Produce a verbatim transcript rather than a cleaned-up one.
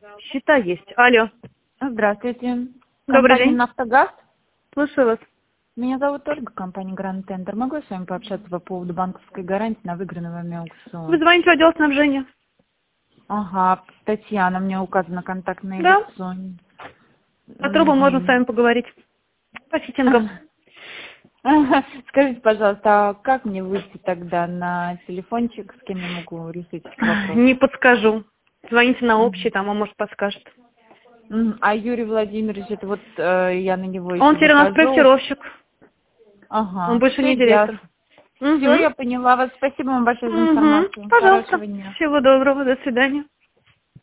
Счета есть. Алло. Здравствуйте. Добрый Компания день. «Нафтогаз». Слушаю вас. Меня зовут Ольга, компания Grand Tender. Могу я с вами пообщаться по поводу банковской гарантии на выигранный вами аукцион? Вы звоните в отдел снабжения. Ага, Татьяна, мне указано контактное Да. лицо. По трубам можно с Мгм. вами поговорить. По фитингам. Скажите, пожалуйста, а как мне выйти тогда на телефончик, с кем я могу решить этот вопрос? Не подскажу. Звоните на общий, Мгм. там он, может, подскажет. Мгм. А Юрий Владимирович, это вот э, я на него еще Он теперь у нас выхожу. проектировщик. Он Ага, больше все не директор. ясно. Все, Угу. я поняла вас. Спасибо вам большое за Угу. информацию. Пожалуйста. Хорошего дня. Всего доброго. До свидания.